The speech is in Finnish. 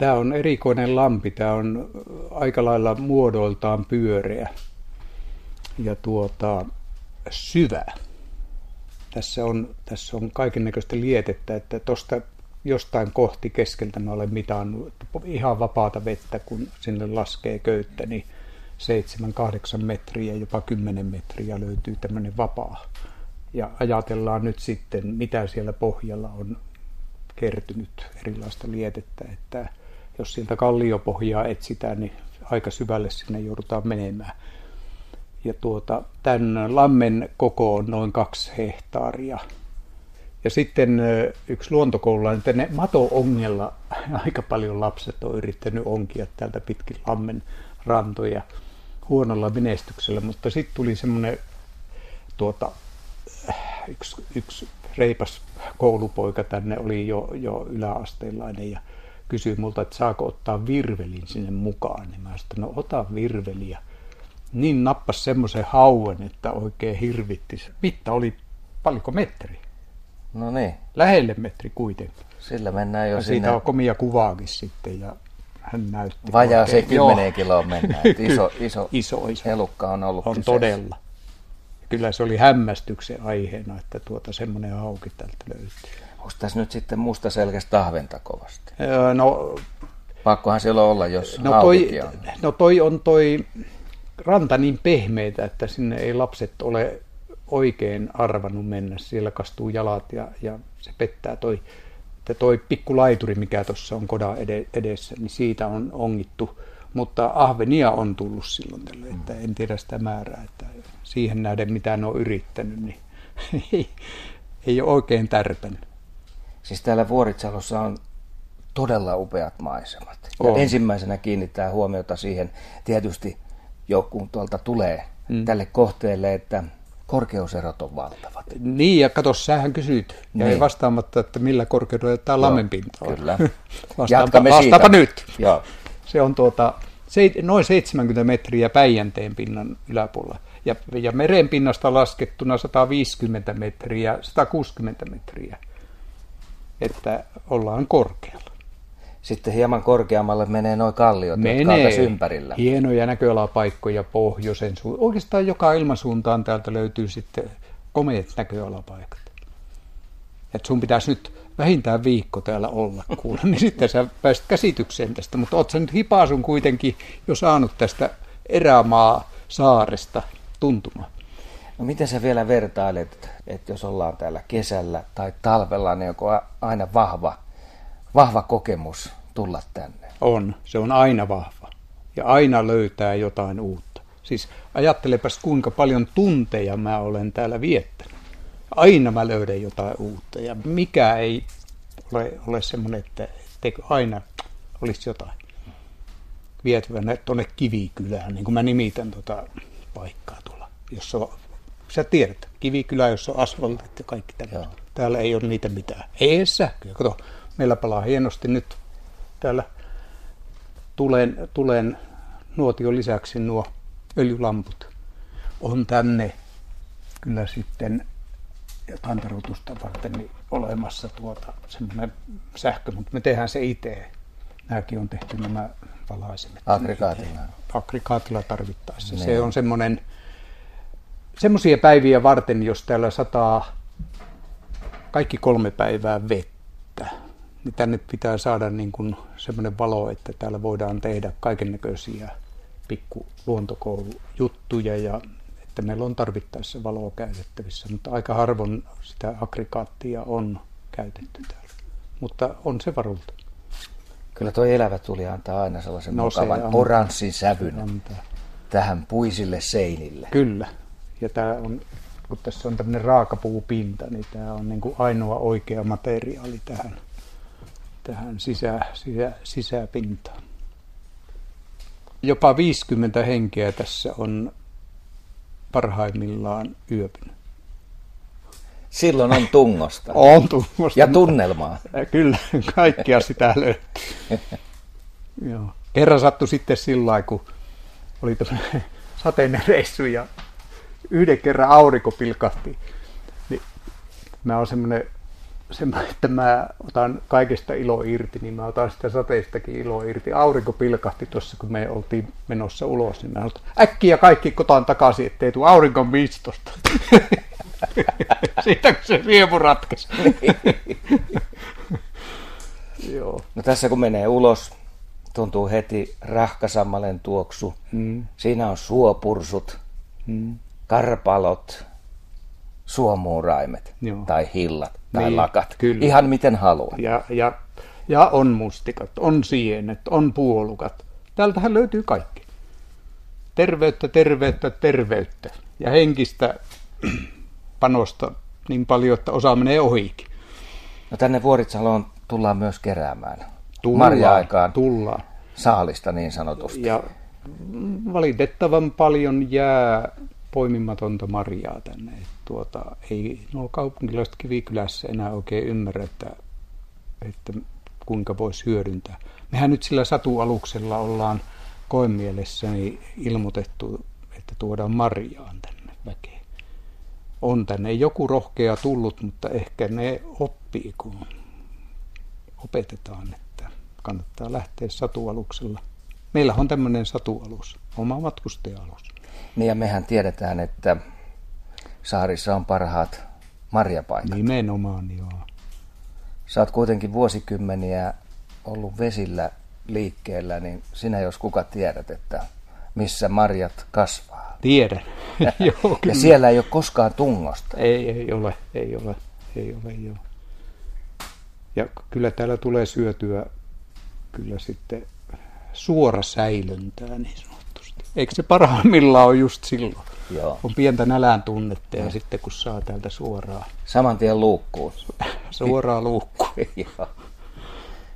Tämä on erikoinen lampi. Tämä on aika lailla muodoltaan pyöreä ja syvä. Tässä on kaikennäköistä lietettä, että tuosta jostain kohti keskeltä mä olen mitannut ihan vapaata vettä, kun sinne laskee köyttä, niin 7-8 metriä, jopa 10 metriä löytyy tämmöinen vapaa. Ja ajatellaan nyt sitten, mitä siellä pohjalla on kertynyt erilaista lietettä, että jos sieltä kalliopohjaa etsitään, niin aika syvälle sinne joudutaan menemään. Ja tämän lammen koko on noin 2 hehtaaria. Ja sitten yksi luontokoululainen, tänne mato-ongella aika paljon lapset on yrittänyt onkia täältä pitkin lammen rantoja huonolla menestyksellä, mutta sitten tuli semmoinen yksi reipas koulupoika tänne, oli jo yläasteilainen ja kysyi multa, että saako ottaa virvelin sinne mukaan. Niin mä sanoin, että no ota virveliä. Niin nappas semmoisen hauen, että oikein hirvitti. Mitta oli paljonko metri? No niin. Lähelle metri kuitenkin. Sillä mennään jo ja sinne. Siitä on komia kuvaakin sitten ja hän näytti. Vajaa se 10 kiloa mennään. Iso elukka on ollut on kyseessä. Todella. Kyllä se oli hämmästyksen aiheena, että semmoinen hauki täältä löytyy. Onko tässä nyt sitten mustaselkäistä ahventa kovasti? No, pakkohan siellä olla, jos haukikin on. No toi ranta niin pehmeitä, että sinne ei lapset ole oikein arvannut mennä. Siellä kastuu jalat ja se pettää toi pikku laituri, mikä tuossa on kodan edessä, niin siitä on ongittu. Mutta ahvenia on tullut silloin tälle, että en tiedä sitä määrää, että siihen nähden mitä ne on yrittänyt, niin ei ole oikein tärpännyt. Siis täällä Vuoritsalossa on todella upeat maisemat. Ja ensimmäisenä kiinnittää huomiota siihen tietysti kun tuolta tulee tälle kohteelle, että korkeuserot on valtavat. Niin, ja kato, sähän kysyit, ja ei vastaamatta, että millä korkeudella tämä lammenpinta on. Kyllä. Vastaapa nyt. Joo. Se on noin 70 metriä Päijänteen pinnan yläpuolella. Ja merenpinnasta laskettuna 150 metriä, 160 metriä. Että ollaan korkealla. Sitten hieman korkeammalle menee nuo kalliot, jotka on tässä ympärillä. Hienoja näköalapaikkoja pohjoisen suuntaan. Oikeastaan joka ilmansuuntaan täältä löytyy sitten komeat näköalapaikat. Että sun pitäisi nyt vähintään viikko täällä olla, kuule, niin sitten sä pääsit käsitykseen tästä. Mutta oot sä nyt hipaasun kuitenkin jo saanut tästä erämaa-saaresta tuntumaan? No miten sä vielä vertailet, että jos ollaan täällä kesällä tai talvella, niin onko aina vahva kokemus tulla tänne? Se on aina vahva. Ja aina löytää jotain uutta. Siis ajattelepas kuinka paljon tunteja mä olen täällä viettänyt. Aina mä löydän jotain uutta. Ja mikä ei ole semmoinen, että aina olisi jotain vietävänä tuonne Kivikylään, niin kuin mä nimitän paikkaa tuolla. Jos on, sä tiedät, Kivikylä, jossa on asfaltit ja kaikki tämmöistä. Täällä ei ole niitä mitään. Ei edes sähköä. Kato, meillä palaa hienosti nyt täällä tulen nuotion lisäksi nuo öljylamput. On tänne kyllä sitten jotain tarkoitusta varten niin olemassa semmoinen sähkö, mutta me tehdään se itse. Nämäkin on tehty nämä valaisimet. Aggregaatilla tarvittaessa. Se on semmoisia päiviä varten, jos täällä sataa kaikki 3 päivää vettä, niin tänne pitää saada niin kuin semmoinen valo, että täällä voidaan tehdä kaikennäköisiä pikku luontokoulujuttuja ja että meillä on tarvittaessa valoa käytettävissä, mutta aika harvoin sitä aggregaattia on käytetty täällä, mutta on se varulta. Kyllä tuo elävä tuli antaa aina sellaisen mukavan oranssin sävyn tähän puisille seinille. Kyllä, ja tämä on, kun tässä on tämmöinen raakapuupinta, niin tämä on niin kuin ainoa oikea materiaali tähän sisäpintaan. Jopa 50 henkeä tässä on parhaimmillaan yöpynyt. Silloin on tungosta. On tungosta. Ja tunnelmaa. Kyllä, kaikkia sitä löytyy. Joo. Kerran sattui sitten sillä lailla, kun oli tämmöinen sateinen reissu ja yhden kerran aurinko pilkahti. Niin mä oon semmoinen että mä otan kaikesta ilo irti, niin mä otan sitä sateestakin ilo irti. Aurinko pilkahti tuossa, kun me oltiin menossa ulos, niin mä sanoin, äkkiä kaikki kotaan takaisin, ettei tule auringon viistosta. Siitä kun se riemu ratkesi. Joo. No tässä kun menee ulos, tuntuu heti rahkasammalen tuoksu. Siinä on suopursut, karpalot, suomuuraimet tai hillat tai niin, lakat. Kyllä. Ihan miten haluat. Ja on mustikat, on sienet, on puolukat. Täältähän löytyy kaikki. Terveyttä, terveyttä, terveyttä. Ja henkistä panosta niin paljon, että osa menee ohikin. No tänne Vuoritsaloon tullaan myös keräämään. Marja-aikaan tullaan. Saalista niin sanotusti. Ja valitettavan paljon jää poimimatonta marjaa tänne. Ei nuo kaupunkilaiset Kivikylässä enää oikein ymmärrä, että kuinka voisi hyödyntää. Mehän nyt sillä satualuksella ollaan koemielessäni ilmoitettu, että tuodaan marjaan tänne väkeen. On tänne joku rohkea tullut, mutta ehkä ne oppii, kun opetetaan, että kannattaa lähteä satualuksella. Meillä on tämmöinen satualus, oma matkustaja-alus. Niin ja mehän tiedetään, että saarissa on parhaat marjapaikat. Nimenomaan, joo. Sä oot kuitenkin vuosikymmeniä ollut vesillä liikkeellä, niin sinä jos kuka tiedät, että missä marjat kasvaa. Tiedän. Joo, ja siellä ei ole koskaan tungosta. Ei ole, joo. Ja kyllä täällä tulee syötyä kyllä sitten suorasäilöntää niin sanotusti. Eikö se parhaimmillaan ole just silloin? Joo. On pientä nälän tunnetta ja sitten kun saa täältä suoraan. Saman tien luukkuun. Suoraan luukkuun. Joo.